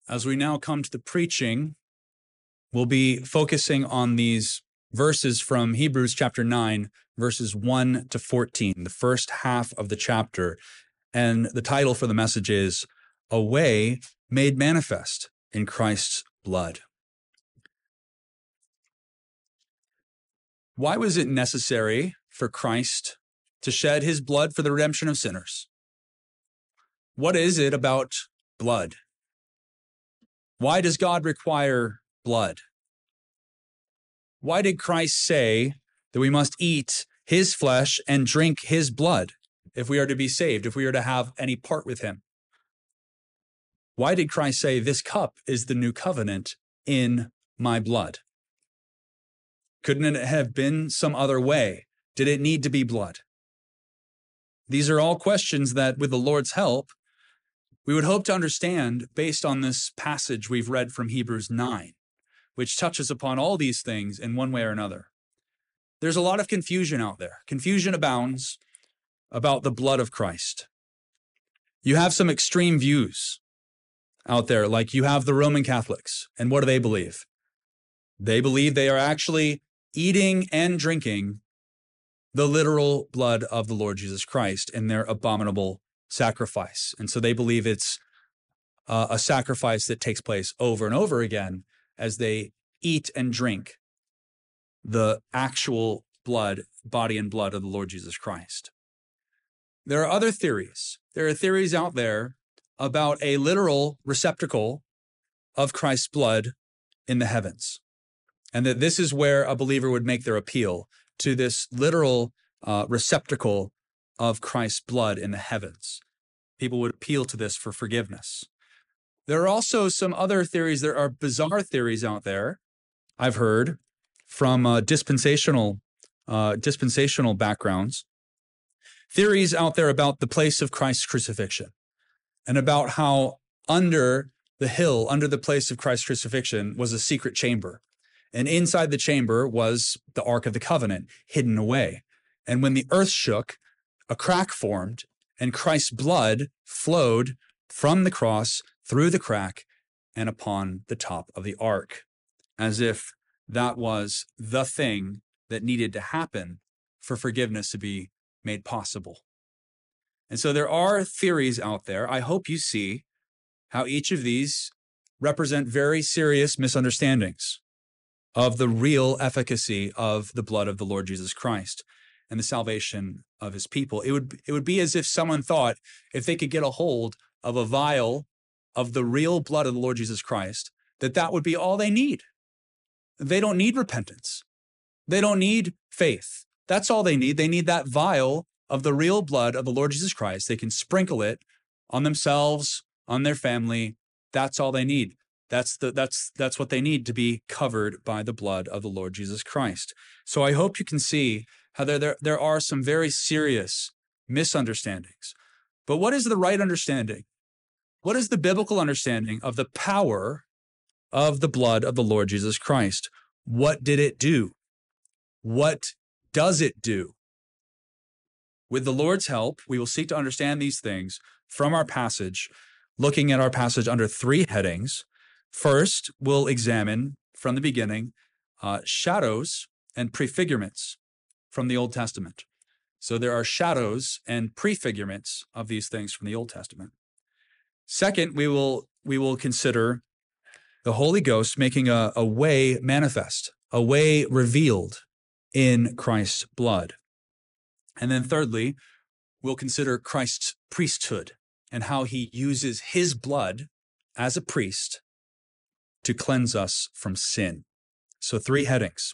As we now come to the preaching, we'll be focusing on these verses from Hebrews chapter 9, verses 1 to 14, the first half of the chapter. And the title for the message is A Way Made Manifest in Christ's Blood. Why was it necessary for Christ to shed his blood for the redemption of sinners? What is it about blood? Why does God require blood? Why did Christ say that we must eat his flesh and drink his blood if we are to be saved, if we are to have any part with him? Why did Christ say, this cup is the new covenant in my blood? Couldn't it have been some other way? Did it need to be blood? These are all questions that, with the Lord's help, we would hope to understand based on this passage we've read from Hebrews 9, which touches upon all these things in one way or another. There's a lot of confusion out there. Confusion abounds about the blood of Christ. You have some extreme views out there, like you have the Roman Catholics. And what do they believe? They believe they are actually eating and drinking the literal blood of the Lord Jesus Christ in their abominable sacrifice. And so they believe it's a sacrifice that takes place over and over again as they eat and drink the actual blood, body and blood of the Lord Jesus Christ. There are other theories. There are theories out there about a literal receptacle of Christ's blood in the heavens, and that this is where a believer would make their appeal to this literal receptacle of Christ's blood in the heavens. People would appeal to this for forgiveness. There are also some other theories. There are bizarre theories out there, I've heard, from dispensational backgrounds. Theories out there about the place of Christ's crucifixion and about how under the hill, under the place of Christ's crucifixion, was a secret chamber. And inside the chamber was the Ark of the Covenant hidden away. And when the earth shook, a crack formed, and Christ's blood flowed from the cross through the crack and upon the top of the ark, as if that was the thing that needed to happen for forgiveness to be made possible. And so there are theories out there. I hope you see how each of these represent very serious misunderstandings of the real efficacy of the blood of the Lord Jesus Christ and the salvation of his people. It would be as if someone thought if they could get a hold of a vial of the real blood of the Lord Jesus Christ, that would be all they need. They don't need repentance. They don't need faith. That's all they need. They need that vial of the real blood of the Lord Jesus Christ. They can sprinkle it on themselves, on their family. That's all they need. That's what they need to be covered by the blood of the Lord Jesus Christ. So I hope you can see how there are some very serious misunderstandings. But what is the right understanding? What is the biblical understanding of the power of the blood of the Lord Jesus Christ? What did it do? What does it do? With the Lord's help, we will seek to understand these things from our passage, looking at our passage under three headings. First, we'll examine from the beginning shadows and prefigurements from the Old Testament. So there are shadows and prefigurements of these things from the Old Testament. Second, we will consider the Holy Ghost making a way manifest, a way revealed in Christ's blood. And then thirdly, we'll consider Christ's priesthood and how he uses his blood as a priest to cleanse us from sin. So three headings.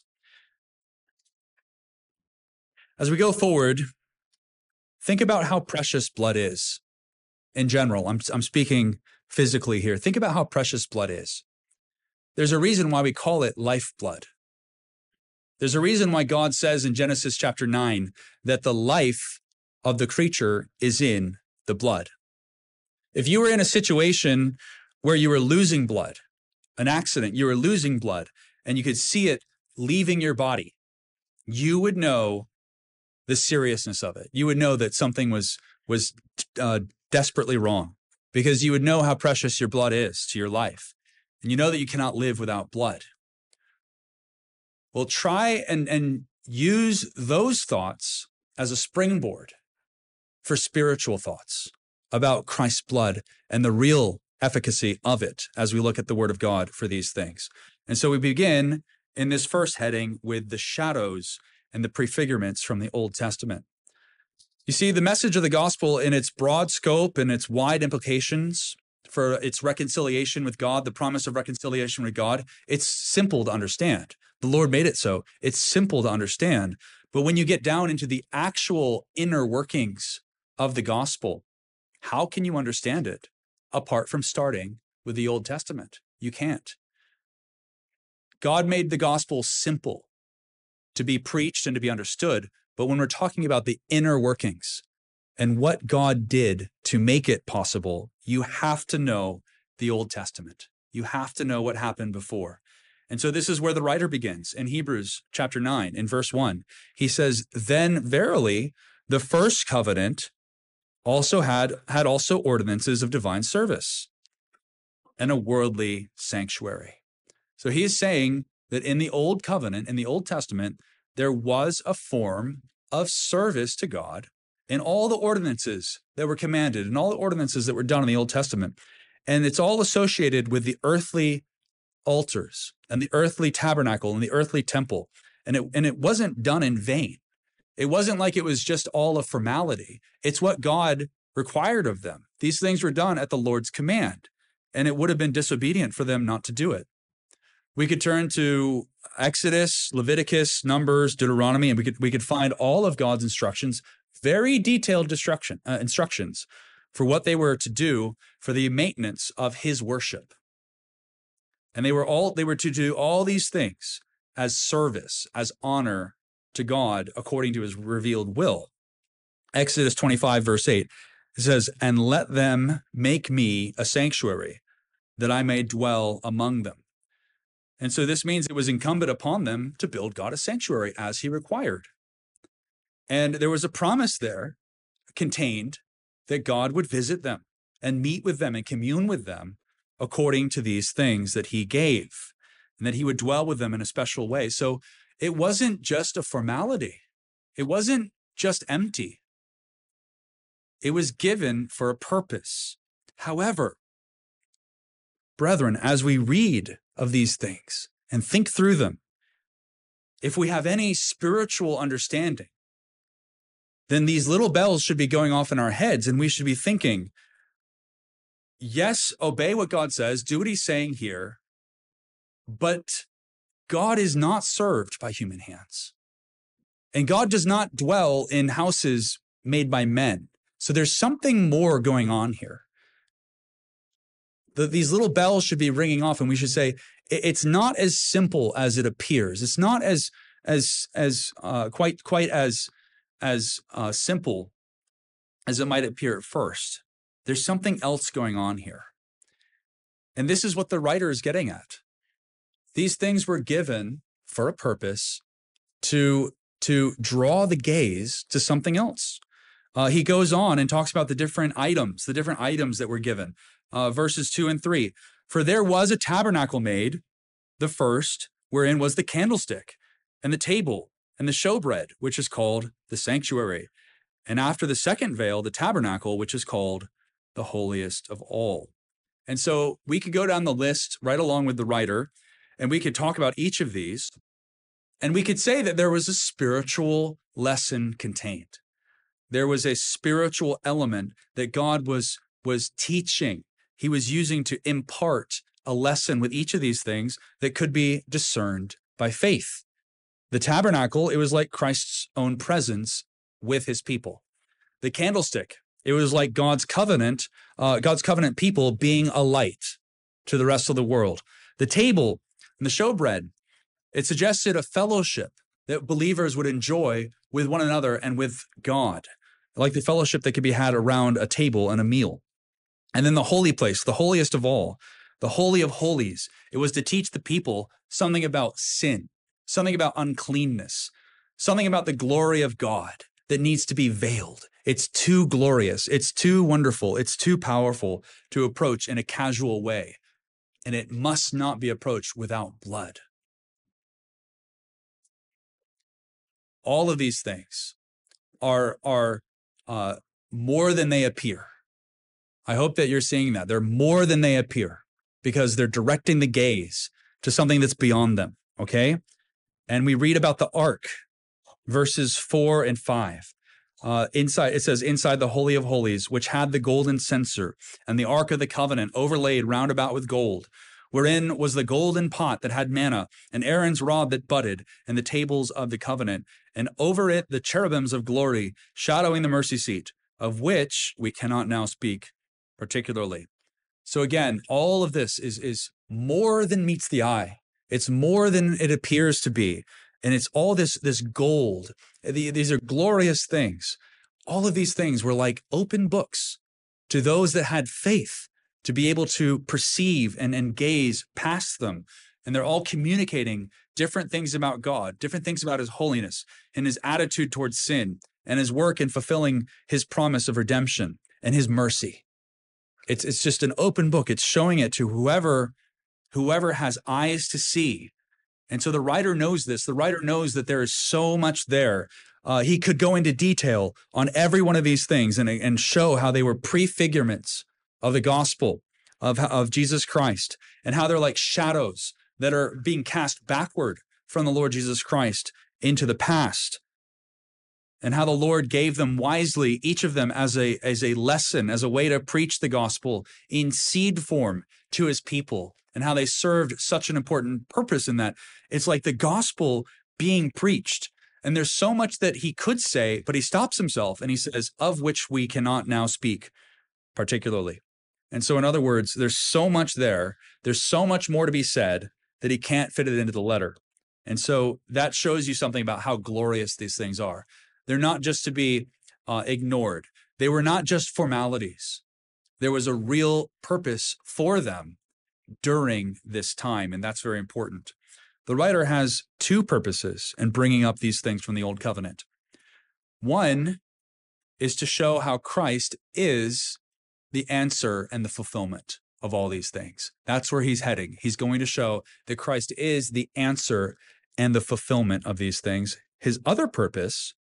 As we go forward, think about how precious blood is in general. I'm speaking physically here. Think about how precious blood is. There's a reason why we call it lifeblood. There's a reason why God says in Genesis chapter 9 that the life of the creature is in the blood. If you were in a situation where you were losing blood, an accident, you were losing blood, and you could see it leaving your body, you would know the seriousness of it. You would know that something was desperately wrong. because you would know how precious your blood is to your life. And you know that you cannot live without blood. Well, try and use those thoughts as a springboard for spiritual thoughts about Christ's blood and the real efficacy of it as we look at the Word of God for these things. And so we begin in this first heading with the shadows and the prefigurements from the Old Testament. You see, the message of the gospel in its broad scope and its wide implications for its reconciliation with God, the promise of reconciliation with God, it's simple to understand. The Lord made it so. It's simple to understand. But when you get down into the actual inner workings of the gospel, how can you understand it apart from starting with the Old Testament? You can't. God made the gospel simple to be preached and to be understood. But when we're talking about the inner workings and what God did to make it possible, you have to know the Old Testament. You have to know what happened before. And so this is where the writer begins in Hebrews chapter 9, in verse 1. He says, "Then verily the first covenant also had also ordinances of divine service and a worldly sanctuary." So he is saying that in the Old Covenant, in the Old Testament, there was a form of service to God in all the ordinances that were commanded and all the ordinances that were done in the Old Testament. And it's all associated with the earthly altars and the earthly tabernacle and the earthly temple. And it wasn't done in vain. It wasn't like it was just all a formality. It's what God required of them. These things were done at the Lord's command, and it would have been disobedient for them not to do it. We could turn to Exodus, Leviticus, Numbers, Deuteronomy, and we could find all of God's instructions, very detailed instructions for what they were to do for the maintenance of his worship. And they were to do all these things as service, as honor to God according to his revealed will. Exodus 25, verse 8, it says, "And let them make me a sanctuary, that I may dwell among them." And so this means it was incumbent upon them to build God a sanctuary as he required. And there was a promise there contained that God would visit them and meet with them and commune with them according to these things that he gave, and that he would dwell with them in a special way. So it wasn't just a formality. It wasn't just empty. It was given for a purpose. However, brethren, as we read of these things and think through them, if we have any spiritual understanding, then these little bells should be going off in our heads, and we should be thinking, yes, obey what God says, do what he's saying here, but God is not served by human hands. And God does not dwell in houses made by men. So there's something more going on here. These little bells should be ringing off, and we should say, it's not as simple as it appears. It's not quite as simple as it might appear at first. There's something else going on here. And this is what the writer is getting at. These things were given for a purpose to draw the gaze to something else. He goes on and talks about the different items that were given. Verses 2 and 3. "For there was a tabernacle made, the first, wherein was the candlestick, and the table, and the showbread, which is called the sanctuary. And after the second veil, the tabernacle, which is called the holiest of all." And so we could go down the list right along with the writer, and we could talk about each of these, and we could say that there was a spiritual lesson contained. There was a spiritual element that God was teaching. He was using to impart a lesson with each of these things that could be discerned by faith. The tabernacle, it was like Christ's own presence with his people. The candlestick, it was like God's covenant people being a light to the rest of the world. The table and the showbread, it suggested a fellowship that believers would enjoy with one another and with God, like the fellowship that could be had around a table and a meal. And then the holy place, the holiest of all, the Holy of Holies, it was to teach the people something about sin, something about uncleanness, something about the glory of God, that needs to be veiled. It's too glorious. It's too wonderful. It's too powerful to approach in a casual way. And it must not be approached without blood. All of these things are more than they appear. I hope that you're seeing that. They're more than they appear because they're directing the gaze to something that's beyond them, okay? And we read about the ark, verses 4 and 5. Inside, it says, inside the Holy of Holies, which had the golden censer and the ark of the covenant overlaid round about with gold, wherein was the golden pot that had manna, and Aaron's rod that budded, and the tables of the covenant, and over it the cherubims of glory, shadowing the mercy seat, of which we cannot now speak particularly. So again, all of this is more than meets the eye. It's more than it appears to be. And it's all this gold. These are glorious things. All of these things were like open books to those that had faith to be able to perceive and gaze past them. And they're all communicating different things about God, different things about his holiness and his attitude towards sin and his work in fulfilling his promise of redemption and his mercy. It's just an open book. It's showing it to whoever has eyes to see. And so the writer knows this. The writer knows that there is so much there. He could go into detail on every one of these things and show how they were prefigurements of the gospel of Jesus Christ and how they're like shadows that are being cast backward from the Lord Jesus Christ into the past, and how the Lord gave them wisely, each of them as a lesson, as a way to preach the gospel in seed form to his people, and how they served such an important purpose in that. It's like the gospel being preached. And there's so much that he could say, but he stops himself and he says, of which we cannot now speak particularly. And so in other words, there's so much there. There's so much more to be said that he can't fit it into the letter. And so that shows you something about how glorious these things are. They're not just to be ignored. They were not just formalities. There was a real purpose for them during this time, and that's very important. The writer has two purposes in bringing up these things from the Old Covenant. One is to show how Christ is the answer and the fulfillment of all these things. That's where he's heading. He's going to show that Christ is the answer and the fulfillment of these things. His other purpose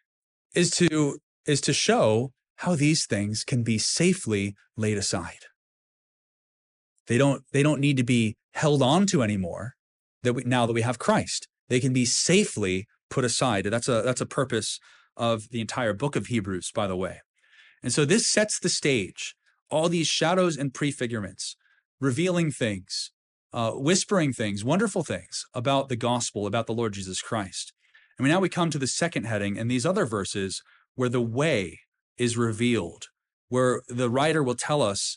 is to show how these things can be safely laid aside. They don't need to be held on to anymore now that we have Christ. They can be safely put aside. That's a purpose of the entire book of Hebrews, by the way. And so this sets the stage. All these shadows and prefigurements, revealing things, whispering things, wonderful things about the gospel, about the Lord Jesus Christ. And now we come to the second heading and these other verses where the way is revealed, where the writer will tell us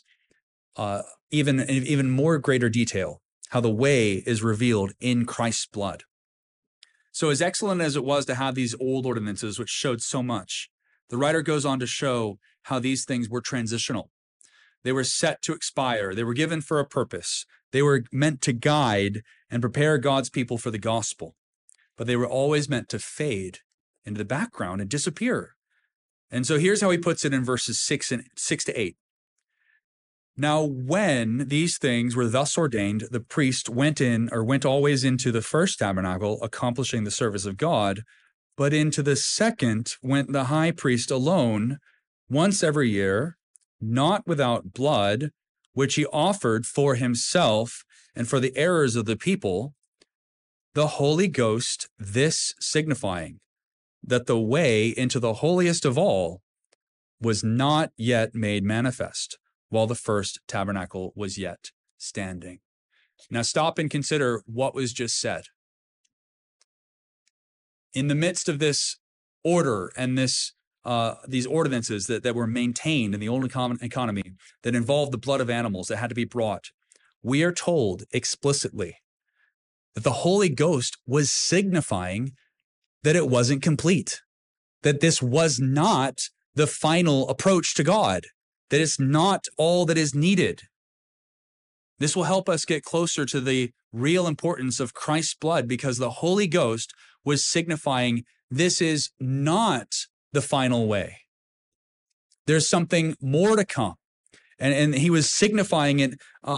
even more greater detail how the way is revealed in Christ's blood. So as excellent as it was to have these old ordinances, which showed so much, the writer goes on to show how these things were transitional. They were set to expire. They were given for a purpose. They were meant to guide and prepare God's people for the gospel. But they were always meant to fade into the background and disappear. And so here's how he puts it in verses 6 to 8. Now, when these things were thus ordained, the priest went always into the first tabernacle, accomplishing the service of God, but into the second went the high priest alone, once every year, not without blood, which he offered for himself and for the errors of the people, the Holy Ghost, this signifying that the way into the holiest of all was not yet made manifest, while the first tabernacle was yet standing. Now stop and consider what was just said. In the midst of this order and these ordinances that were maintained in the old economy that involved the blood of animals that had to be brought, we are told explicitly that the Holy Ghost was signifying that it wasn't complete, that this was not the final approach to God, that it's not all that is needed. This will help us get closer to the real importance of Christ's blood, because the Holy Ghost was signifying this is not the final way. There's something more to come. And he was signifying it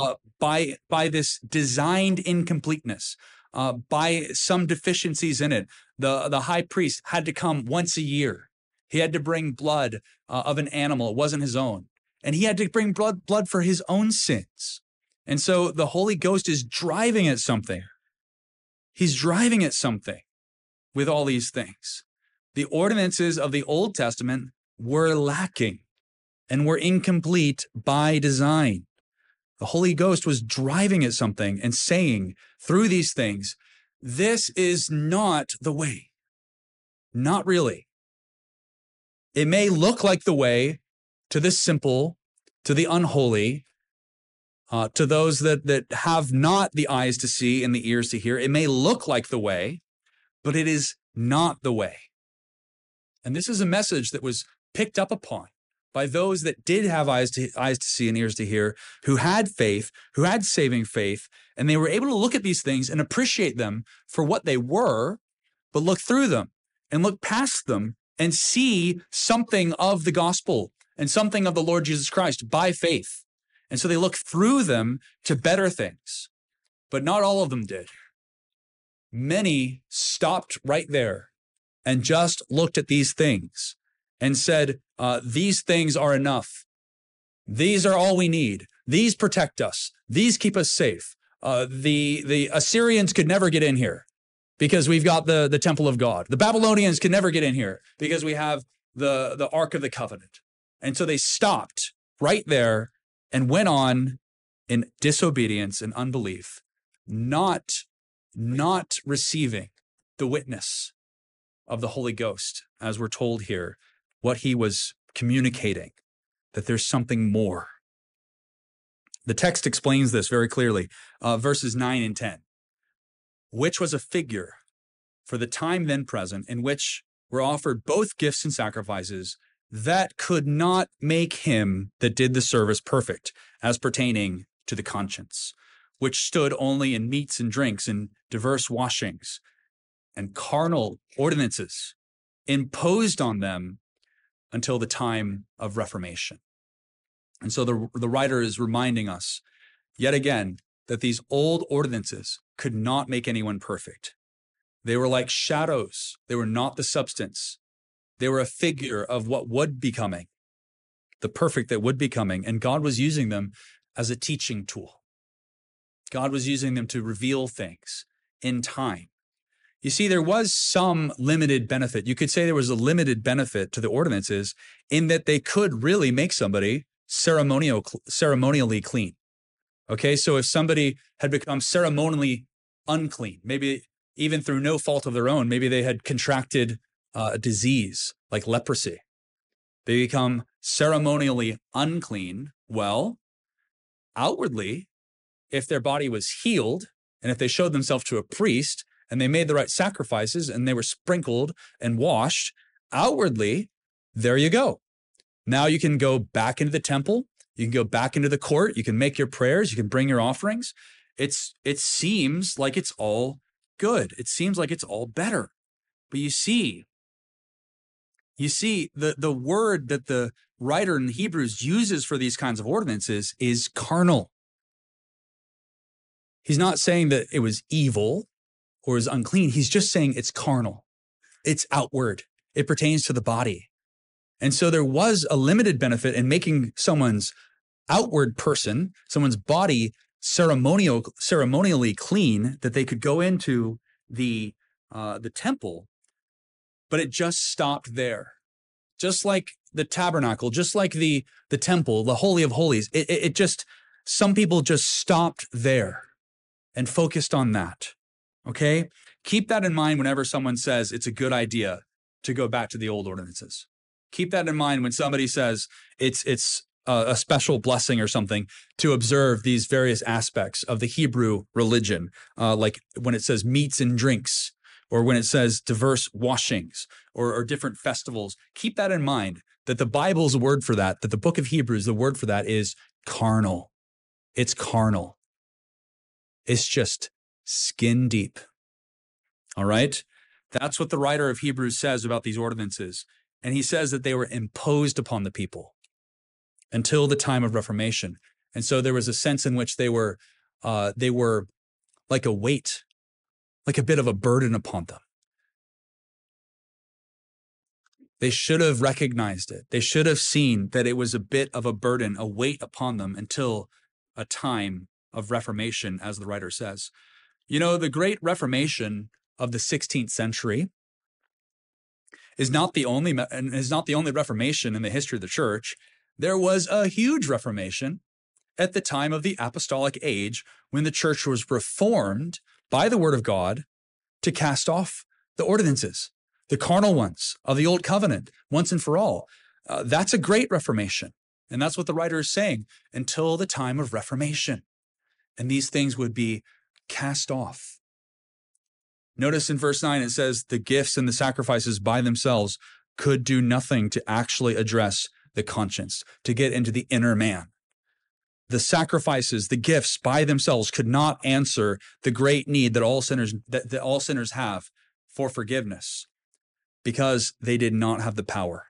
by this designed incompleteness, by some deficiencies in it. The high priest had to come once a year. He had to bring blood of an animal. It wasn't his own. And he had to bring blood for his own sins. And so the Holy Ghost is driving at something. He's driving at something with all these things. The ordinances of the Old Testament were lacking and were incomplete by design. The Holy Ghost was driving at something and saying through these things, this is not the way. Not really. It may look like the way to the simple, to the unholy, to those that have not the eyes to see and the ears to hear. It may look like the way, but it is not the way. And this is a message that was picked up upon by those that did have eyes to see and ears to hear, who had faith, who had saving faith, and they were able to look at these things and appreciate them for what they were, but look through them and look past them and see something of the gospel and something of the Lord Jesus Christ by faith. And so they look through them to better things, but not all of them did. Many stopped right there and just looked at these things and said, these things are enough. These are all we need. These protect us. These keep us safe. The Assyrians could never get in here because we've got the temple of God. The Babylonians could never get in here because we have the Ark of the Covenant. And so they stopped right there and went on in disobedience and unbelief, not receiving the witness of the Holy Ghost, as we're told here, what he was communicating, that there's something more. The text explains this very clearly, verses 9 and 10, which was a figure for the time then present in which were offered both gifts and sacrifices that could not make him that did the service perfect as pertaining to the conscience, which stood only in meats and drinks and diverse washings and carnal ordinances imposed on them until the time of Reformation. And so the writer is reminding us yet again that these old ordinances could not make anyone perfect. They were like shadows. They were not the substance. They were a figure of what would be coming, the perfect that would be coming. And God was using them as a teaching tool. God was using them to reveal things in time. You see, there was some limited benefit. You could say there was a limited benefit to the ordinances in that they could really make somebody ceremonially clean. Okay, so if somebody had become ceremonially unclean, maybe even through no fault of their own, maybe they had contracted a disease like leprosy, they become ceremonially unclean. Well, outwardly, if their body was healed and if they showed themselves to a priest and they made the right sacrifices and they were sprinkled and washed, outwardly, there you go. Now you can go back into the temple. You can go back into the court. You can make your prayers. You can bring your offerings. It seems like it's all good. It seems like it's all better. But you see the word that the writer in Hebrews uses for these kinds of ordinances is carnal. He's not saying that it was evil or is unclean. He's just saying it's carnal. It's outward. It pertains to the body. And so there was a limited benefit in making someone's outward person, someone's body ceremonially clean, that they could go into the temple, but it just stopped there. Just like the tabernacle, just like the temple, the Holy of Holies, it just, some people just stopped there and focused on that. Okay? Keep that in mind whenever someone says it's a good idea to go back to the old ordinances. Keep that in mind when somebody says it's a special blessing or something to observe these various aspects of the Hebrew religion, like when it says meats and drinks, or when it says diverse washings or different festivals. Keep that in mind, that the Bible's word for that the book of Hebrews, the word for that is carnal. It's carnal. It's just skin deep. All right? That's what the writer of Hebrews says about these ordinances. And he says that they were imposed upon the people until the time of Reformation. And so there was a sense in which they were like a weight, like a bit of a burden upon them. They should have recognized it. They should have seen that it was a bit of a burden, a weight upon them until a time of Reformation, as the writer says. You know, the Great Reformation of the 16th century is not the only Reformation in the history of the church. There was a huge Reformation at the time of the Apostolic Age when the church was reformed by the word of God to cast off the ordinances, the carnal ones of the old covenant, once and for all. That's a great Reformation. And that's what the writer is saying, until the time of Reformation. And these things would be cast off. Notice in verse 9, it says, the gifts and the sacrifices by themselves could do nothing to actually address the conscience, to get into the inner man. The sacrifices, the gifts by themselves could not answer the great need that all sinners have for forgiveness, because they did not have the power.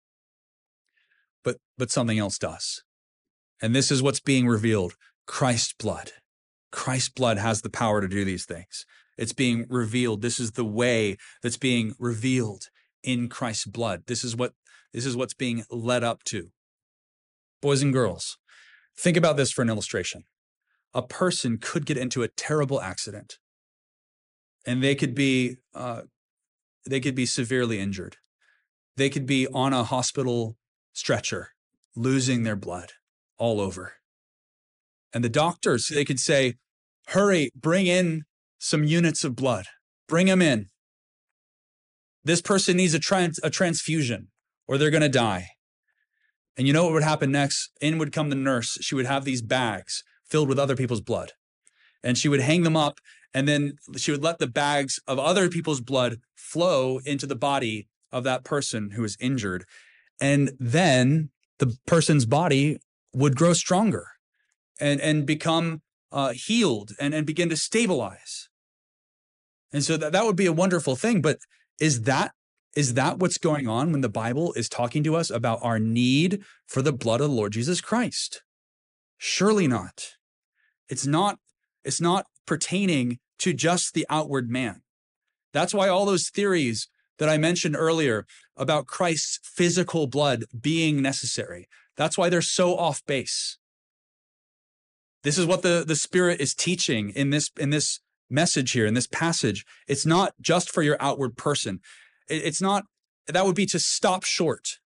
But something else does. And this is what's being revealed. Christ's blood. Christ's blood has the power to do these things. It's being revealed. This is the way that's being revealed in Christ's blood. This is what's being led up to. Boys and girls, think about this for an illustration. A person could get into a terrible accident, and they could be severely injured. They could be on a hospital stretcher, losing their blood all over. And the doctors, they could say, hurry, bring in some units of blood. Bring them in. This person needs a transfusion, or they're going to die. And you know what would happen next? In would come the nurse. She would have these bags filled with other people's blood. And she would hang them up, and then she would let the bags of other people's blood flow into the body of that person who was injured. And then the person's body would grow stronger and become healed and begin to stabilize. And so that would be a wonderful thing. But is that what's going on when the Bible is talking to us about our need for the blood of the Lord Jesus Christ? Surely not. It's not pertaining to just the outward man. That's why all those theories that I mentioned earlier about Christ's physical blood being necessary, that's why they're so off base. This is what the Spirit is teaching in this message here, in this passage. It's not just for your outward person. It's not, that would be to stop short.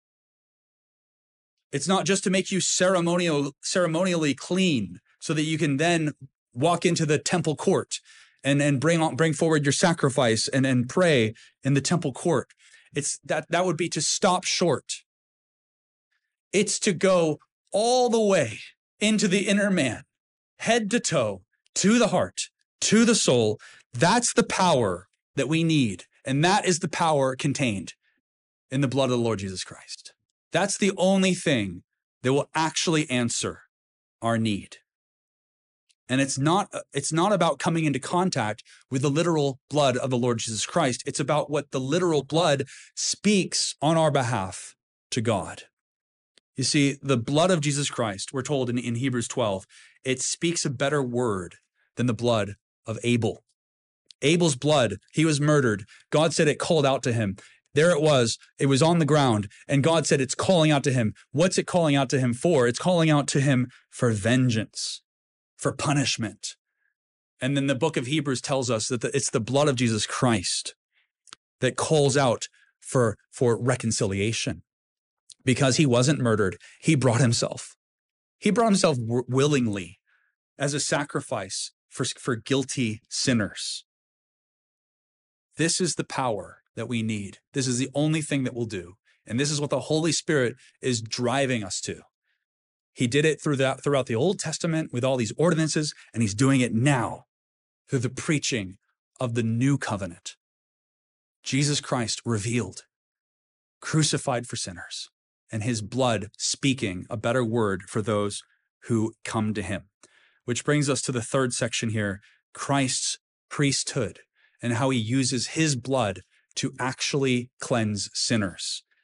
It's not just to make you ceremonially clean so that you can then walk into the temple court and bring forward your sacrifice and pray in the temple court. It's that would be to stop short. It's to go all the way into the inner man, head to toe, to the heart, to the soul. That's the power that we need. And that is the power contained in the blood of the Lord Jesus Christ. That's the only thing that will actually answer our need. And it's not about coming into contact with the literal blood of the Lord Jesus Christ. It's about what the literal blood speaks on our behalf to God. You see, the blood of Jesus Christ, we're told in Hebrews 12, it speaks a better word than the blood of Abel. Abel's blood, he was murdered. God said it called out to him. There it was on the ground, and God said it's calling out to him. What's it calling out to him for? It's calling out to him for vengeance, for punishment. And then the book of Hebrews tells us that it's the blood of Jesus Christ that calls out for reconciliation. Because he wasn't murdered, he brought himself. He brought himself willingly as a sacrifice for guilty sinners. This is the power that we need. This is the only thing that will do. And this is what the Holy Spirit is driving us to. He did it throughout the Old Testament with all these ordinances, and he's doing it now through the preaching of the new covenant. Jesus Christ revealed, crucified for sinners, and his blood speaking a better word for those who come to him. Which brings us to the third section here, Christ's priesthood, and how he uses his blood to actually cleanse sinners.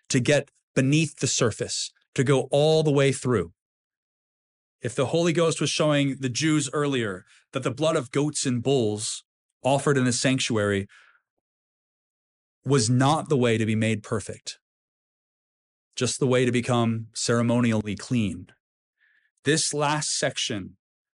to get beneath the surface, to go all the way through. If the Holy Ghost was showing the Jews earlier that the blood of goats and bulls offered in the sanctuary was not the way to be made perfect, just the way to become ceremonially clean, this last section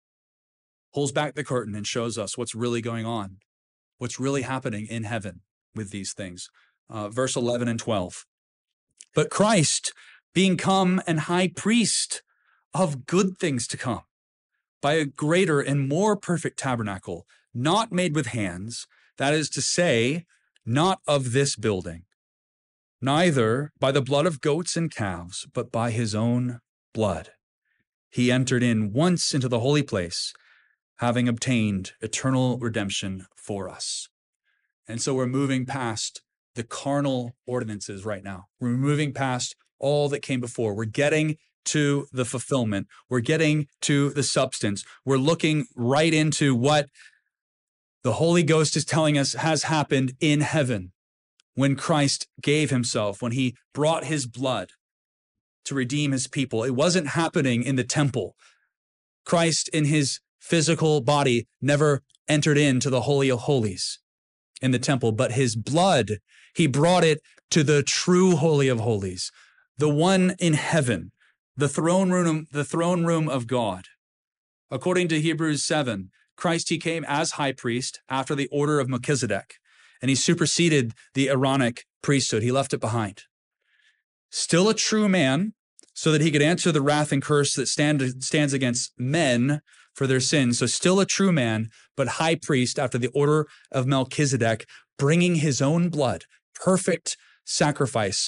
pulls back the curtain and shows us what's really going on, what's really happening in heaven with these things. Verse 11 and 12. But Christ, being come and high priest of good things to come, by a greater and more perfect tabernacle, not made with hands, that is to say, not of this building, neither by the blood of goats and calves, but by his own blood. He entered in once into the holy place, having obtained eternal redemption for us. And so we're moving past the carnal ordinances right now. We're moving past all that came before. We're getting to the fulfillment. We're getting to the substance. We're looking right into what the Holy Ghost is telling us has happened in heaven when Christ gave himself, when he brought his blood to redeem his people. It wasn't happening in the temple. Christ in his physical body never entered into the Holy of Holies in the temple, but his blood, he brought it to the true Holy of Holies, the one in heaven, the throne room of God. According to Hebrews 7, Christ, he came as high priest after the order of Melchizedek, and he superseded the Aaronic priesthood. He left it behind. Still a true man, so that he could answer the wrath and curse that stands against men for their sins. So still a true man, but high priest after the order of Melchizedek, bringing his own blood, perfect sacrifice,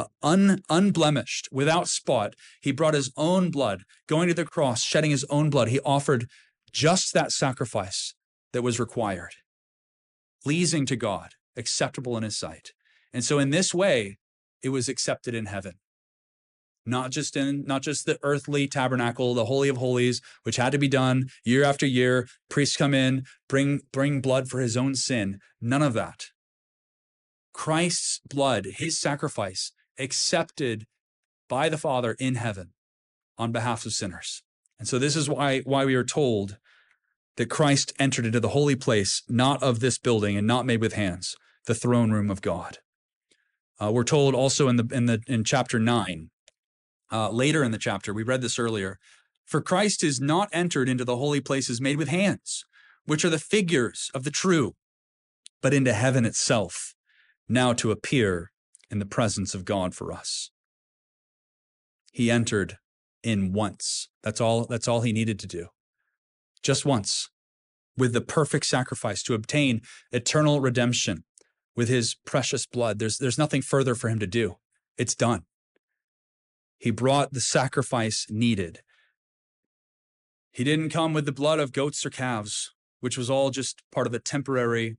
unblemished, without spot. He brought his own blood, going to the cross, shedding his own blood. He offered just that sacrifice that was required, pleasing to God, acceptable in his sight. And so in this way, it was accepted in heaven. Not just the earthly tabernacle, the Holy of Holies, which had to be done year after year. Priests come in, bring blood for his own sin. None of that. Christ's blood, his sacrifice, accepted by the Father in heaven on behalf of sinners. And so this is why we are told that Christ entered into the holy place, not of this building and not made with hands, the throne room of God. We're told also in chapter 9, later in the chapter, we read this earlier, for Christ is not entered into the holy places made with hands, which are the figures of the true, but into heaven itself, now to appear in the presence of God for us. He entered in once. That's all he needed to do. Just once, with the perfect sacrifice to obtain eternal redemption with his precious blood. There's nothing further for him to do. It's done. He brought the sacrifice needed. He didn't come with the blood of goats or calves, which was all just part of the temporary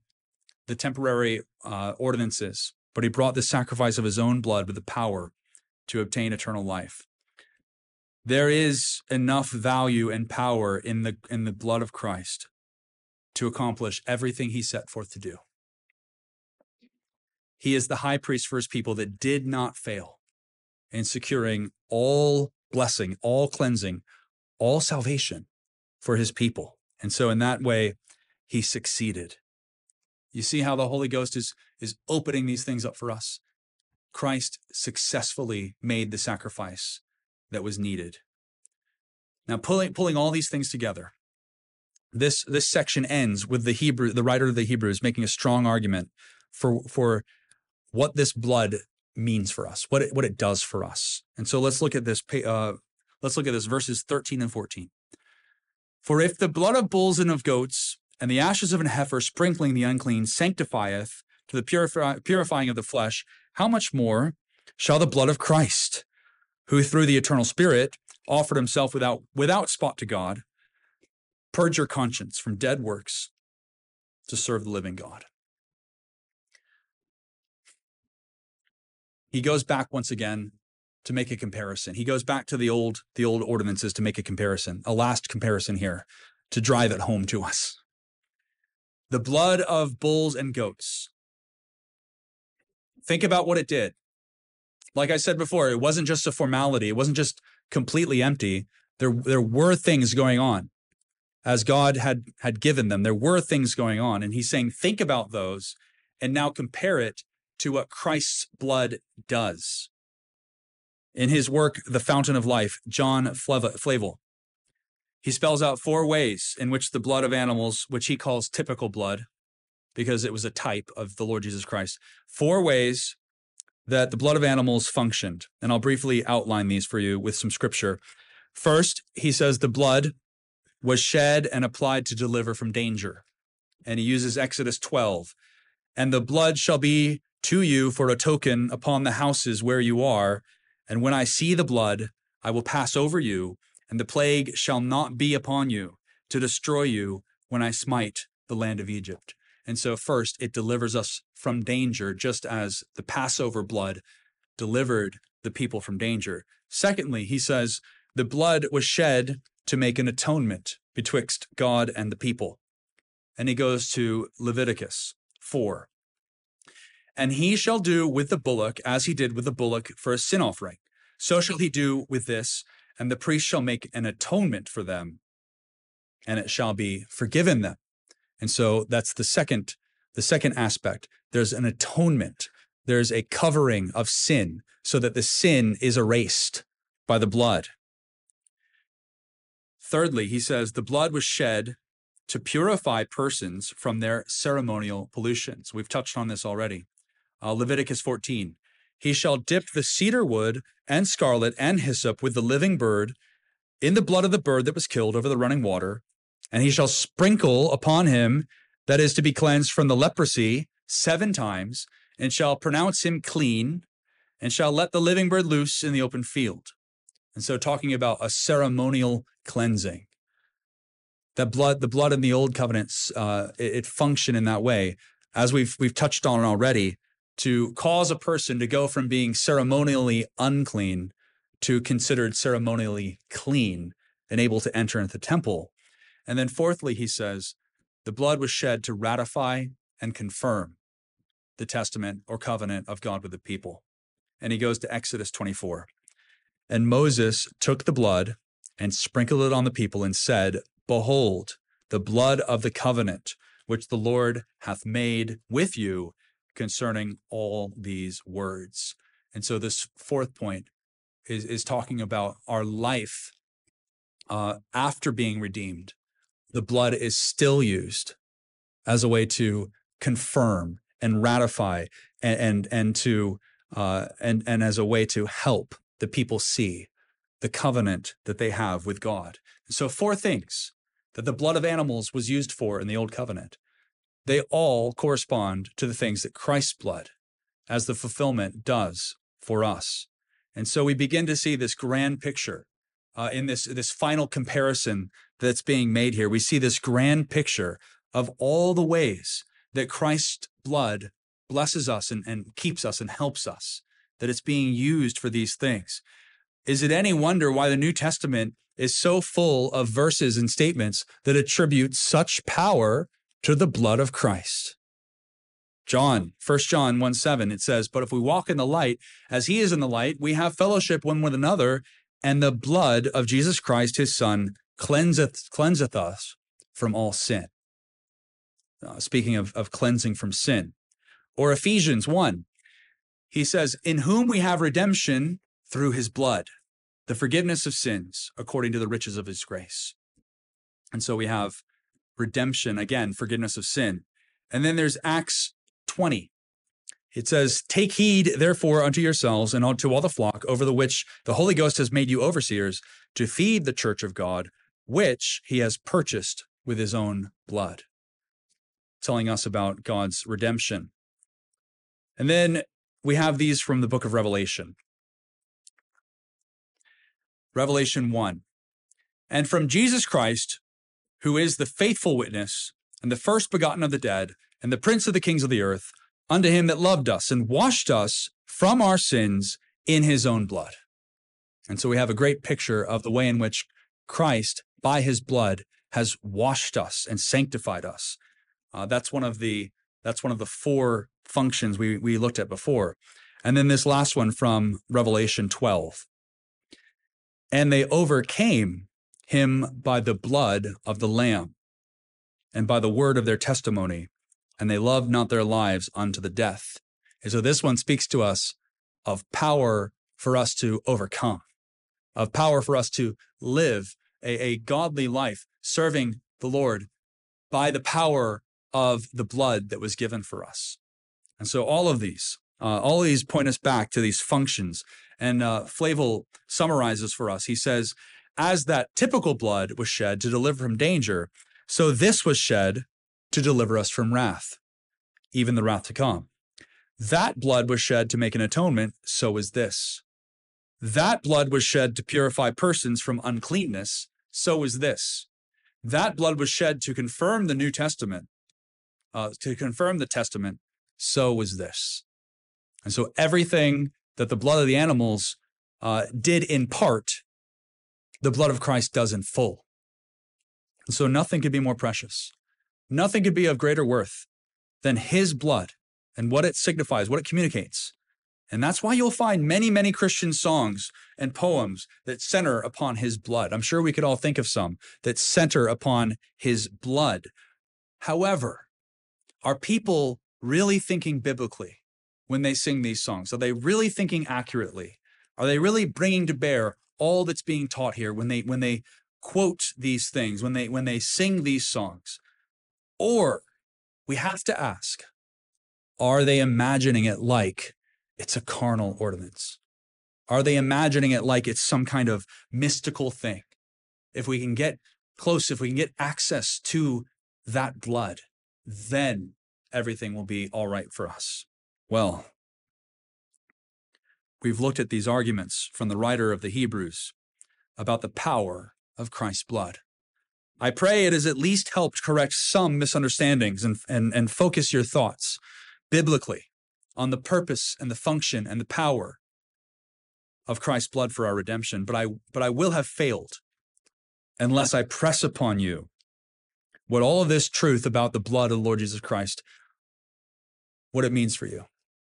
ordinances, but he brought the sacrifice of his own blood with the power to obtain eternal life. There is enough value and power in the blood of Christ to accomplish everything he set forth to do. He is the high priest for his people that did not fail in securing all blessing, all cleansing, all salvation for his people. And so in that way, he succeeded. You see how the Holy Ghost is opening these things up for us? Christ successfully made the sacrifice that was needed. Now, pulling all these things together, this section ends with the writer of the Hebrews making a strong argument for what this blood means for us, what it does for us. And so let's look at this. Let's look at this, verses 13 and 14. For if the blood of bulls and of goats and the ashes of an heifer sprinkling the unclean sanctifieth to the purifying of the flesh, how much more shall the blood of Christ, who through the eternal Spirit offered himself without spot to God, purge your conscience from dead works to serve the living God. He goes back once again to make a comparison. He goes back to the old ordinances to make a comparison, a last comparison here to drive it home to us. The blood of bulls and goats. Think about what it did. Like I said before, it wasn't just a formality. It wasn't just completely empty. There were things going on as God had given them. There were things going on. And he's saying, think about those and now compare it to what Christ's blood does. In his work, The Fountain of Life, John Flavel, he spells out 4 ways in which the blood of animals, which he calls typical blood, because it was a type of the Lord Jesus Christ, 4 ways that the blood of animals functioned. And I'll briefly outline these for you with some scripture. First, he says the blood was shed and applied to deliver from danger. And he uses Exodus 12. And the blood shall be to you for a token upon the houses where you are. And when I see the blood, I will pass over you, and the plague shall not be upon you to destroy you when I smite the land of Egypt. And so first, it delivers us from danger, just as the Passover blood delivered the people from danger. Secondly, he says, the blood was shed to make an atonement betwixt God and the people. And he goes to Leviticus 4. And he shall do with the bullock as he did with the bullock for a sin offering. So shall he do with this, and the priest shall make an atonement for them, and it shall be forgiven them. And so that's the second aspect. There's an atonement. There's a covering of sin so that the sin is erased by the blood. Thirdly, he says the blood was shed to purify persons from their ceremonial pollutions. We've touched on this already. Leviticus 14. He shall dip the cedar wood and scarlet and hyssop with the living bird in the blood of the bird that was killed over the running water, and he shall sprinkle upon him that is to be cleansed from the leprosy 7 times, and shall pronounce him clean, and shall let the living bird loose in the open field. And so talking about a ceremonial cleansing. The blood in the old covenants, it functioned in that way, as we've touched on already, to cause a person to go from being ceremonially unclean to considered ceremonially clean and able to enter into the temple. And then fourthly, he says, the blood was shed to ratify and confirm the testament or covenant of God with the people. And he goes to Exodus 24. And Moses took the blood and sprinkled it on the people and said, behold, the blood of the covenant, which the Lord hath made with you concerning all these words. And so this fourth point is talking about our life after being redeemed. The blood is still used as a way to confirm and ratify and as a way to help the people see the covenant that they have with God. And so 4 things that the blood of animals was used for in the old covenant. They all correspond to the things that Christ's blood, as the fulfillment, does for us. And so we begin to see this grand picture in this final comparison that's being made here. We see this grand picture of all the ways that Christ's blood blesses us and keeps us and helps us, that it's being used for these things. Is it any wonder why the New Testament is so full of verses and statements that attribute such power to the blood of Christ? 1 John 1:7, it says, but if we walk in the light as he is in the light, we have fellowship one with another, and the blood of Jesus Christ, his son, cleanseth us from all sin. Speaking of cleansing from sin. Or Ephesians 1, he says, in whom we have redemption through his blood, the forgiveness of sins according to the riches of his grace. And so we have redemption, again, forgiveness of sin. And then there's Acts 20. It says, take heed, therefore, unto yourselves and unto all the flock over the which the Holy Ghost has made you overseers, to feed the church of God, which he has purchased with his own blood. Telling us about God's redemption. And then we have these from the book of Revelation. Revelation 1. And from Jesus Christ, who is the faithful witness, and the first begotten of the dead, and the prince of the kings of the earth, unto him that loved us and washed us from our sins in his own blood. And so we have a great picture of the way in which Christ, by his blood, has washed us and sanctified us. That's one of the 4 functions we looked at before. And then this last one from Revelation 12. And they overcame him by the blood of the Lamb and by the word of their testimony, and they loved not their lives unto the death. And so this one speaks to us of power for us to overcome, of power for us to live a godly life serving the Lord by the power of the blood that was given for us. And so all of these point us back to these functions. And Flavel summarizes for us. He says, as that typical blood was shed to deliver from danger, so this was shed to deliver us from wrath, even the wrath to come. That blood was shed to make an atonement, so is this. That blood was shed to purify persons from uncleanness, so is this. That blood was shed to confirm the New Testament, to confirm the Testament, so was this. And so everything that the blood of the animals did in part, the blood of Christ does in full. And so nothing could be more precious. Nothing could be of greater worth than his blood and what it signifies, what it communicates. And that's why you'll find many, many Christian songs and poems that center upon his blood. I'm sure we could all think of some that center upon his blood. However, are people really thinking biblically when they sing these songs? Are they really thinking accurately? Are they really bringing to bear all that's being taught here when they quote these things, when they sing these songs? Or we have to ask, are they imagining it like it's a carnal ordinance? Are they imagining it like it's some kind of mystical thing? If we can get close, if we can get access to that blood, then everything will be all right for us. Well, we've looked at these arguments from the writer of the Hebrews about the power of Christ's blood. I pray it has at least helped correct some misunderstandings and focus your thoughts biblically on the purpose and the function and the power of Christ's blood for our redemption. But I will have failed unless I press upon you what all of this truth about the blood of the Lord Jesus Christ, what it means for you.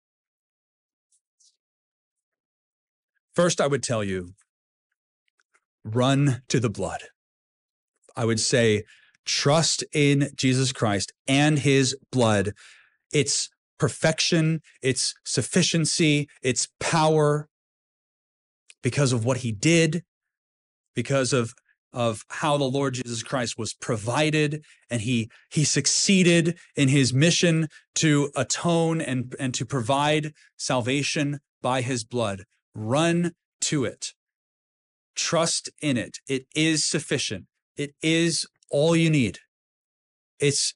First, I would tell you, run to the blood. I would say, trust in Jesus Christ and his blood. Its perfection, its sufficiency, its power, because of what he did, because of how the Lord Jesus Christ was provided, and he succeeded in his mission to atone and to provide salvation by his blood. Run to it. Trust in it. It is sufficient. It is all you need. It's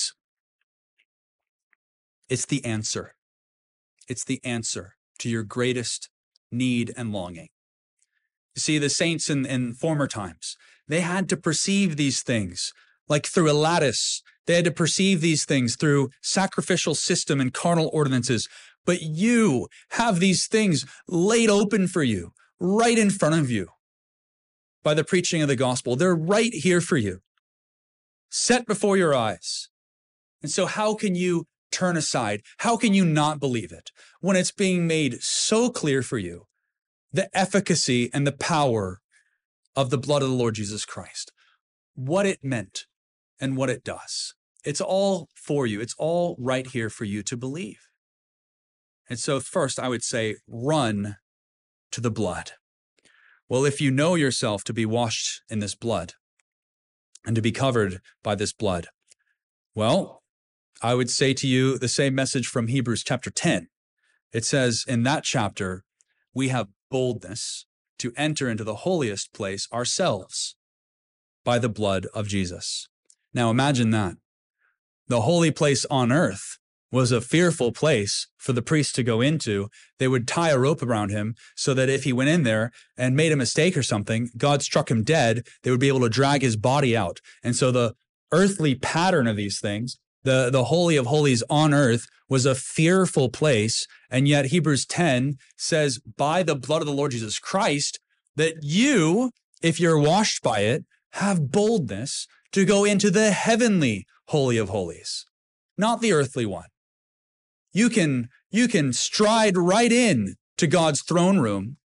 the answer. It's the answer to your greatest need and longing. You see, the saints in former times, they had to perceive these things like through a lattice. They had to perceive these things through sacrificial system and carnal ordinances. But you have these things laid open for you, right in front of you by the preaching of the gospel. They're right here for you, set before your eyes. And so how can you turn aside? How can you not believe it when it's being made so clear for you, the efficacy and the power of the blood of the Lord Jesus Christ, what it meant and what it does? It's all for you. It's all right here for you to believe. And so first, I would say, run to the blood. Well, if you know yourself to be washed in this blood and to be covered by this blood, well, I would say to you the same message from Hebrews chapter 10. It says in that chapter, we have boldness to enter into the holiest place ourselves by the blood of Jesus. Now imagine that. The holy place on earth was a fearful place for the priest to go into. They would tie a rope around him so that if he went in there and made a mistake or something, God struck him dead, they would be able to drag his body out. And so the earthly pattern of these things, the Holy of Holies on earth, was a fearful place. And yet Hebrews 10 says, by the blood of the Lord Jesus Christ, that you, if you're washed by it, have boldness to go into the heavenly Holy of Holies, not the earthly one. You can You can stride right in to God's throne room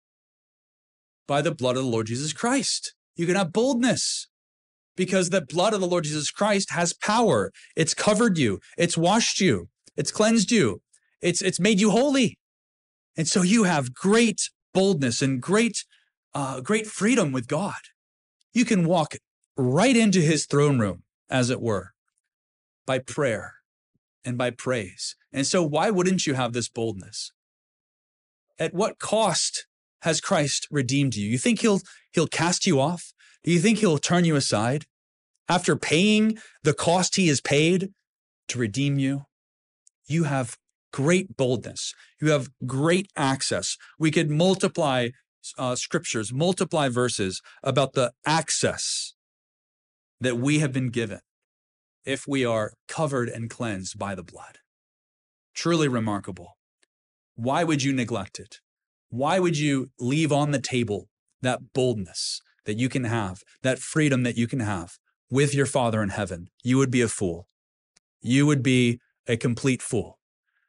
by the blood of the Lord Jesus Christ. You can have boldness because the blood of the Lord Jesus Christ has power. It's covered you. It's washed you. It's cleansed you. It's made you holy. And so you have great boldness and great freedom with God. You can walk right into his throne room, as it were, by prayer and by praise. And so why wouldn't you have this boldness? At what cost has Christ redeemed you? You think he'll cast you off? Do you think he'll turn you aside after paying the cost he has paid to redeem you? You have great boldness. You have great access. We could multiply scriptures, multiply verses about the access that we have been given if we are covered and cleansed by the blood. Truly remarkable. Why would you neglect it? Why would you leave on the table that boldness that you can have, that freedom that you can have with your Father in heaven? You would be a fool. You would be a complete fool.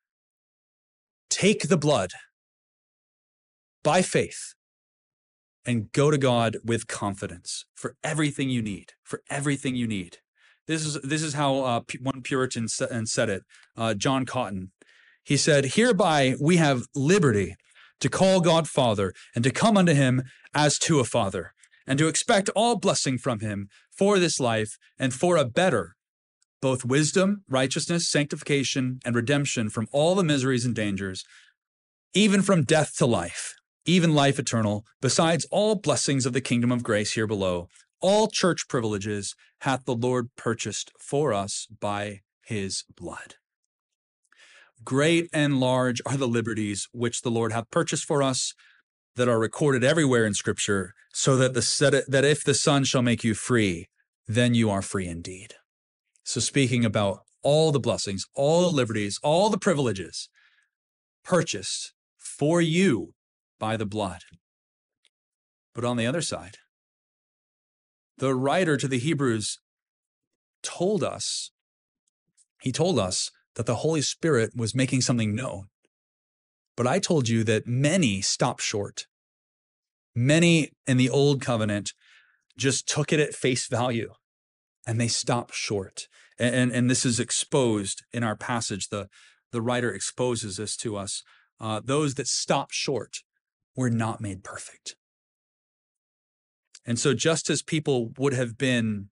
Take the blood by faith and go to God with confidence for everything you need, for everything you need. This is how one Puritan said it, John Cotton. He said, "Hereby we have liberty to call God Father and to come unto him as to a father, and to expect all blessing from him for this life and for a better, both wisdom, righteousness, sanctification, and redemption from all the miseries and dangers, even from death to life, even life eternal, besides all blessings of the kingdom of grace here below. All church privileges hath the Lord purchased for us by his blood." Great and large are the liberties which the Lord hath purchased for us, that are recorded everywhere in Scripture, so that that if the Son shall make you free, then you are free indeed. So speaking about all the blessings, all the liberties, all the privileges purchased for you by the blood. But on the other side, the writer to the Hebrews told us that the Holy Spirit was making something known. But I told you that many stopped short. Many in the old covenant just took it at face value and they stopped short. And this is exposed in our passage. The writer exposes this to us. Those that stopped short were not made perfect. And so just as people would have been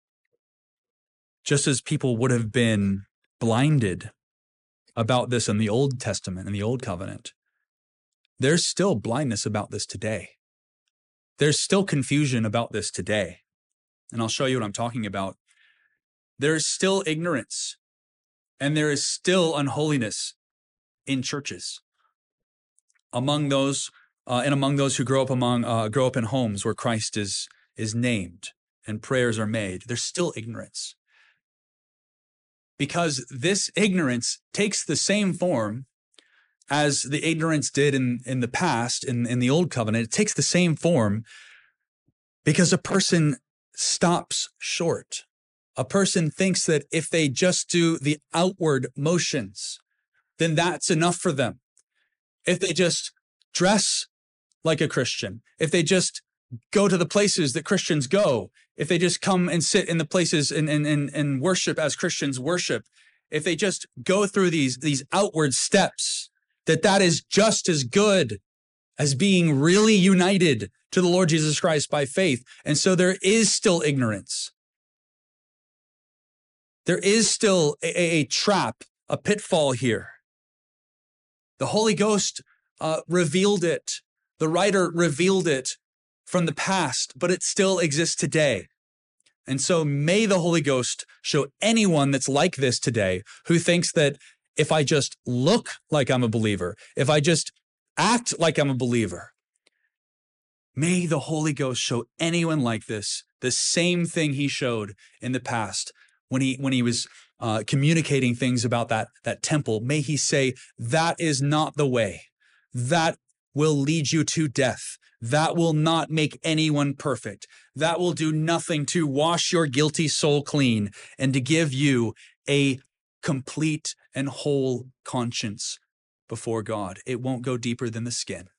blinded about this in the Old Testament, in the Old Covenant, there's still blindness about this today. There's still confusion about this today. And I'll show you what I'm talking about. There's still ignorance and there is still unholiness in churches. Among those who grow up in homes where Christ is named and prayers are made, there's still ignorance. Because this ignorance takes the same form as the ignorance did in the past, in the old covenant. It takes the same form because a person stops short. A person thinks that if they just do the outward motions, then that's enough for them. If they just dress like a Christian, if they just go to the places that Christians go, if they just come and sit in the places and worship as Christians worship, if they just go through these outward steps, that is just as good as being really united to the Lord Jesus Christ by faith. And so there is still ignorance. There is still a trap, a pitfall here. The Holy Ghost revealed it. The writer revealed it from the past, but it still exists today. And so may the Holy Ghost show anyone that's like this today, who thinks that if I just look like I'm a believer, if I just act like I'm a believer, may the Holy Ghost show anyone like this the same thing he showed in the past when he was communicating things about that temple. May he say, that is not the way. That will lead you to death. That will not make anyone perfect. That will do nothing to wash your guilty soul clean and to give you a complete and whole conscience before God. It won't go deeper than the skin.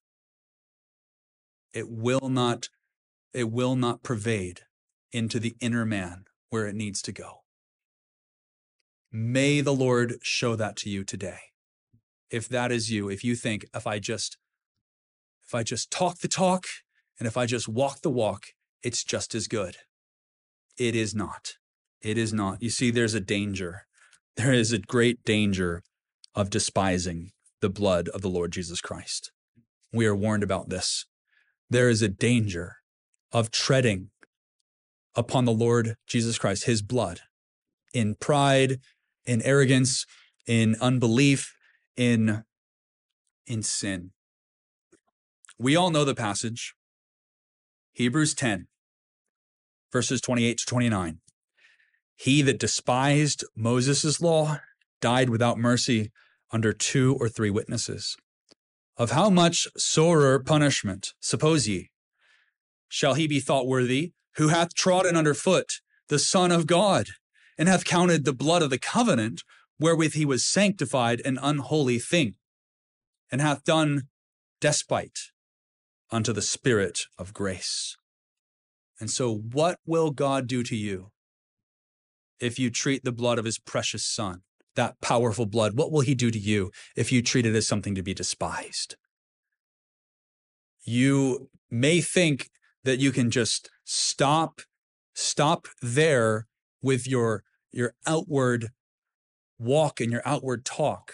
It will not pervade into the inner man where it needs to go. May the Lord show that to you today. If that is you, if you think, if I just talk the talk and if I just walk the walk, it's just as good. It is not. It is not. You see, there's a danger. There is a great danger of despising the blood of the Lord Jesus Christ. We are warned about this. There is a danger of treading upon the Lord Jesus Christ, his blood, in pride, in arrogance, in unbelief, in sin. We all know the passage, Hebrews 10, verses 28 to 29. He that despised Moses' law died without mercy under 2 or 3 witnesses. Of how much sorer punishment, suppose ye, shall he be thought worthy, who hath trodden under foot the Son of God, and hath counted the blood of the covenant wherewith he was sanctified an unholy thing, and hath done despite unto the Spirit of grace. And so what will God do to you if you treat the blood of his precious Son, that powerful blood? What will he do to you if you treat it as something to be despised? You may think that you can just stop there with your outward walk and your outward talk.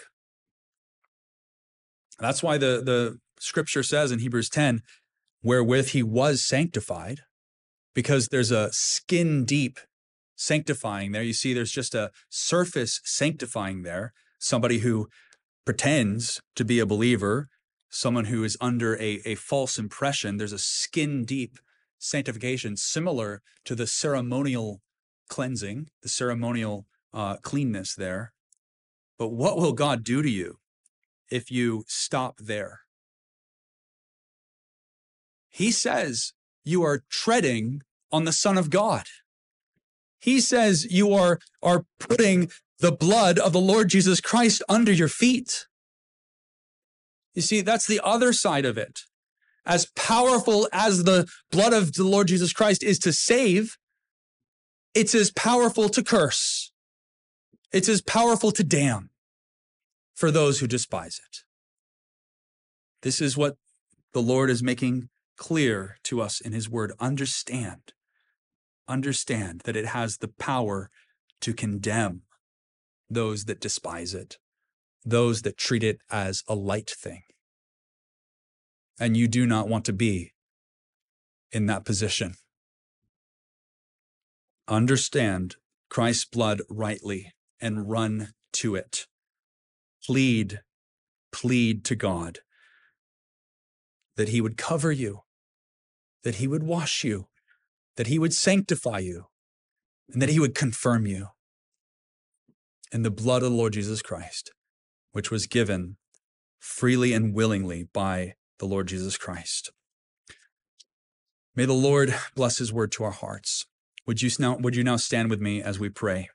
That's why the scripture says in Hebrews 10, wherewith he was sanctified, because there's a skin deep sanctifying there. You see, there's just a surface sanctifying there. Somebody who pretends to be a believer, someone who is under a false impression, there's a skin deep sanctification similar to the ceremonial cleansing, the ceremonial cleanness there. But what will God do to you if you stop there? He says you are treading on the Son of God. He says you are putting the blood of the Lord Jesus Christ under your feet. You see, that's the other side of it. As powerful as the blood of the Lord Jesus Christ is to save, it's as powerful to curse. It's as powerful to damn for those who despise it. This is what the Lord is making clear to us in his word. Understand that it has the power to condemn those that despise it, those that treat it as a light thing. And you do not want to be in that position. Understand Christ's blood rightly and run to it. Plead to God that he would cover you, that he would wash you, that he would sanctify you, and that he would confirm you in the blood of the Lord Jesus Christ, which was given freely and willingly by the Lord Jesus Christ. May the Lord bless his word to our hearts. Would you now stand with me as we pray?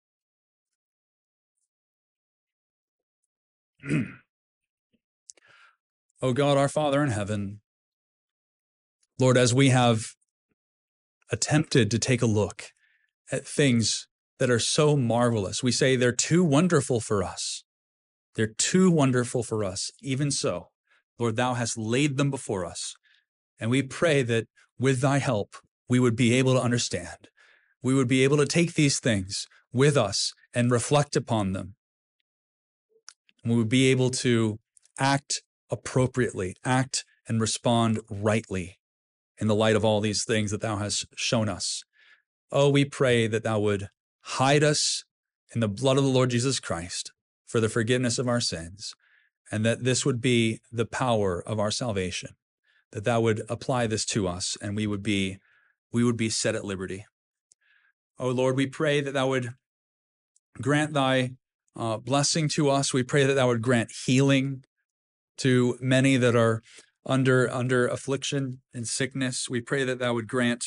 O God, our Father in heaven, Lord, as we have attempted to take a look at things that are so marvelous, we say they're too wonderful for us. They're too wonderful for us. Even so, Lord, thou hast laid them before us. And we pray that with thy help, we would be able to understand. We would be able to take these things with us and reflect upon them. And we would be able to act appropriately, act and respond rightly in the light of all these things that thou hast shown us. Oh, we pray that thou would hide us in the blood of the Lord Jesus Christ for the forgiveness of our sins, and that this would be the power of our salvation, that thou would apply this to us, and we would be set at liberty. Oh, Lord, we pray that thou would grant thy blessing to us. We pray that thou would grant healing to many that are under affliction and sickness. We pray that thou would grant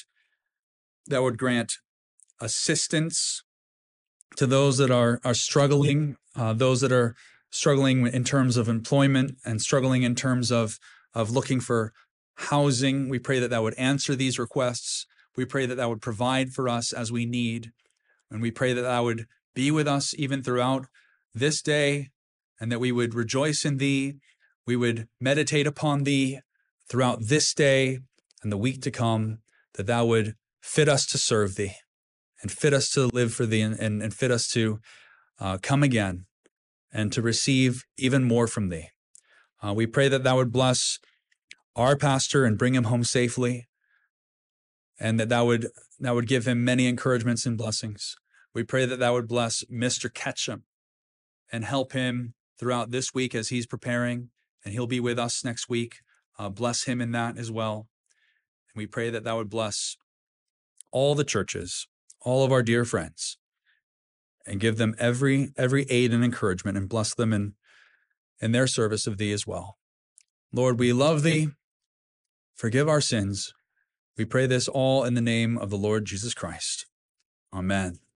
assistance to those that are struggling, those that are struggling in terms of employment and struggling in terms of looking for housing. We pray that that would answer these requests. We pray that that would provide for us as we need. And we pray that that would be with us even throughout this day, and that we would rejoice in thee. We would meditate upon thee throughout this day and the week to come, that thou would fit us to serve thee and fit us to live for thee, and fit us to come again and to receive even more from thee. We pray that thou would bless our pastor and bring him home safely, and that thou would give him many encouragements and blessings. We pray that thou would bless Mr. Ketchum and help him throughout this week as he's preparing, and he'll be with us next week. Bless him in that as well. And we pray that thou would bless all the churches, all of our dear friends, and give them every aid and encouragement, and bless them in their service of thee as well. Lord, we love thee. Forgive our sins. We pray this all in the name of the Lord Jesus Christ. Amen.